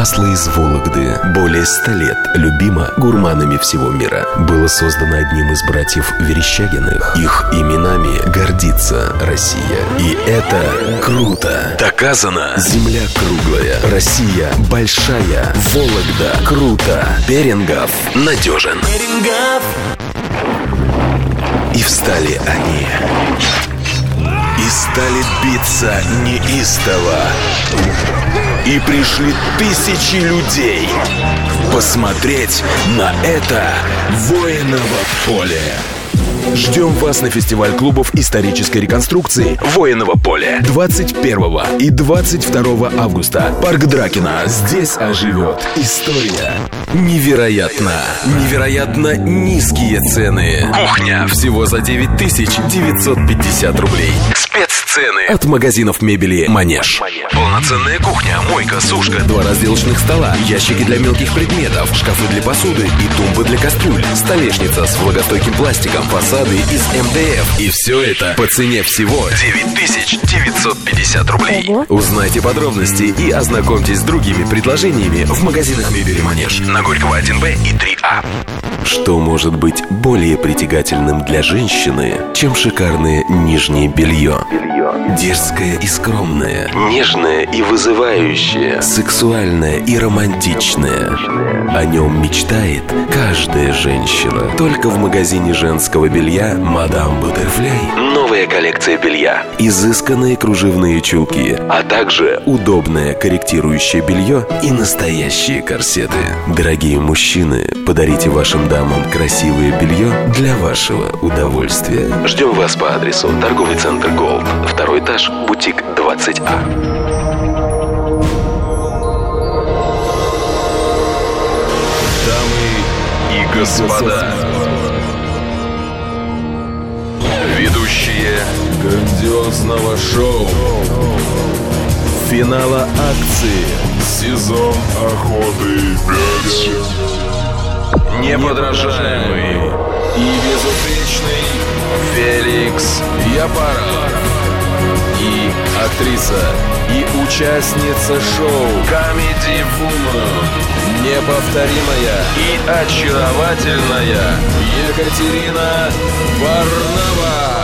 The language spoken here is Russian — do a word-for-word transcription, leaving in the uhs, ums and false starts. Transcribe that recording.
Масло из Вологды. Более ста лет любимо гурманами всего мира. Было создано одним из братьев Верещагиных. Их именами гордится Россия. И это круто. Доказано. Земля круглая. Россия большая. Вологда круто. Берингов надежен. Берингов. И встали они. И стали биться неистово. И пришли тысячи людей посмотреть на это воиново поле. Ждем вас на фестиваль клубов исторической реконструкции «Воиново поле» двадцать первого и двадцать второго августа. Парк Дракина. Здесь оживет история. Невероятно. Невероятно низкие цены. Кухня. Всего за девять тысяч девятьсот пятьдесят рублей. Спеццены от магазинов мебели «Манеж». Полноценная кухня, мойка, сушка, два разделочных стола, ящики для мелких предметов, шкафы для посуды и тумбы для кастрюль, столешница с влагостойким пластиком, фасады из эм дэ эф. И все это по цене всего девять тысяч девятьсот пятьдесят рублей. Ого. Узнайте подробности и ознакомьтесь с другими предложениями в магазинах мебели «Манеж» на Горького один бэ и три а. Что может быть более притягательным для женщины, чем шикарное нижнее белье? Дерзкое и скромное, нежное и вызывающее, сексуальное и романтичное. О нем мечтает каждая женщина. Только в магазине женского белья «Мадам Бутерфляй». Новая коллекция белья, изысканные кружевные чулки, а также удобное корректирующее белье и настоящие корсеты. Дорогие мужчины, подарите вашим дамам красивое белье для вашего удовольствия. Ждем вас по адресу торговый центр «Голд», второй этаж, бутик двадцать а. Дамы и господа, ведущие грандиозного шоу, финала акции «Сезон охоты пять». Неподражаемый и безупречный Феликс Япаров. И актриса, и участница шоу Comedy Woman, неповторимая и очаровательная Екатерина Варнава.